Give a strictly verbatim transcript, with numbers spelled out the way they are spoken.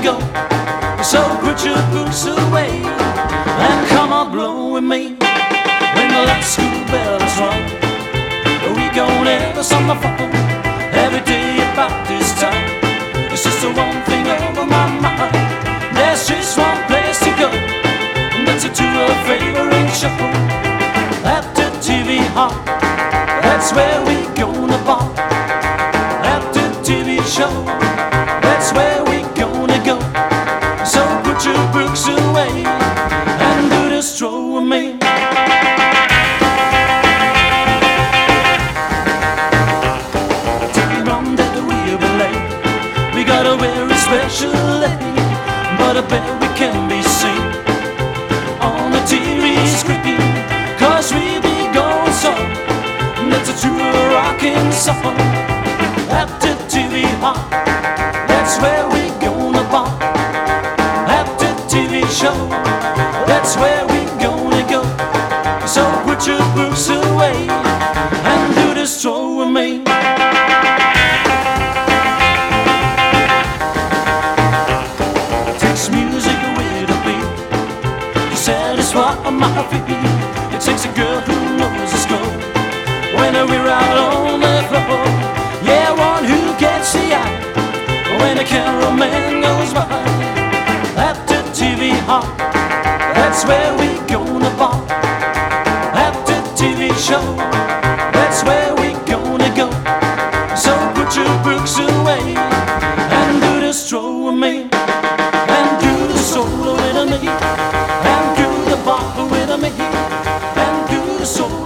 go. So put your boots away and come on blow with me. When the last school bell is rung, we gonna have some fun every day about this time. It's just the one thing over my mind. There's just one place to go, and that's to a favorite show. At the T V hall, that's where we gonna ball. At the T V show, that's where we gonna go. So put your books away and do the stroll with me. We got a very special lady, but I bet we can be seen on the T V screen, cause we be going so. That's a true rockin' song. At the T V hall, that's where we gonna ball. At the T V show, that's where we gonna go. So put your books away and do the stroll with me. Music with a beat to satisfy my feet. It takes a girl who knows the score when we're out on the floor. Yeah, one who gets the eye when a camera man goes by. At the T V hall, that's where we gonna ball. At the T V show, that's where we gonna go. So put your books away and do the stroll with me. Solo with me, and do the bop with me, and do the solo.